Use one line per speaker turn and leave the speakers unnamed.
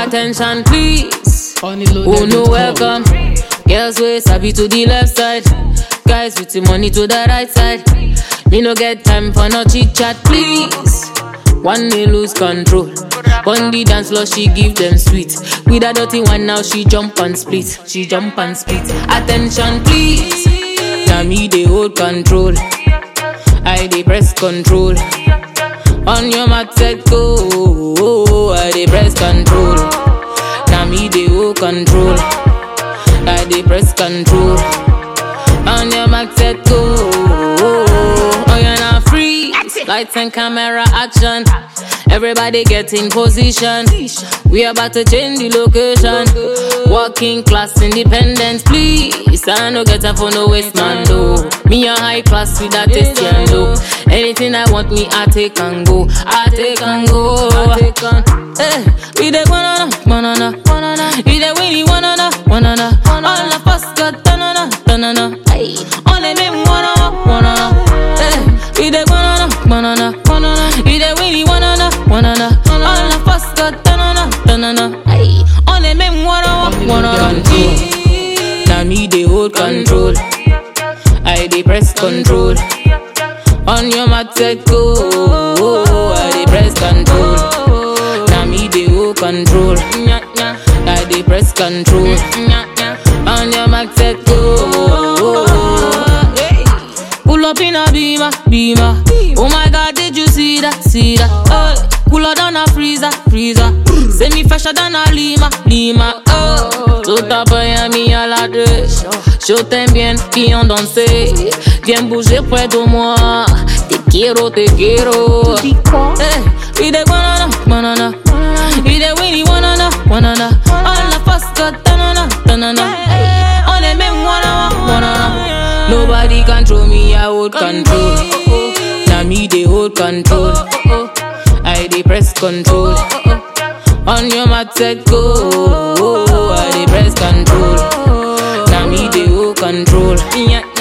Attention please. Oh no welcome. Girls way sabi to the left side. Guys with the money to the right side. Me no get time for no chit chat please. One day lose control. On the dance floor she give them sweet. With a dirty one now she jump and split. She jump and split. Attention please. Now me they hold control. I they press control. On your mat set go. I they press control. Now me they hold control. I they press control. On your mat set go. Oh you're not free. Lights and camera action. Everybody get in position. We about to change the location. Working class independent, please. I no get time for no waste man though. Me a high class with that taste and low. Anything I want me I take and go. I take and go. I take on. Hey, we the banana, banana, banana. We the winnie banana, banana. All of us got banana, banana. Hey, only me banana. Hey, we the banana, banana, banana. We the winnie banana, banana. All of us got banana, banana. Hey, only me banana. Now me they hold control. I they press control. On your mat set go. I they press control. Now me they hold control. I they press control. On your mat set go. Pull up in a beamer, beamer. Oh my God, did you see that, see that? Cooler than a freezer, freezer. Semi fresher than a lima, lima. Tout à Miami à la deux. Je t'aime bien, viens danser. Viens bouger près de moi. Te quiero, te quiero. We the banana, banana. We the winnie banana, banana. All of us got banana, banana. On the même banana. Nobody control me, I hold control. Now me they hold control. I they press control. On your mat set go. I they press control. Now me they hold control.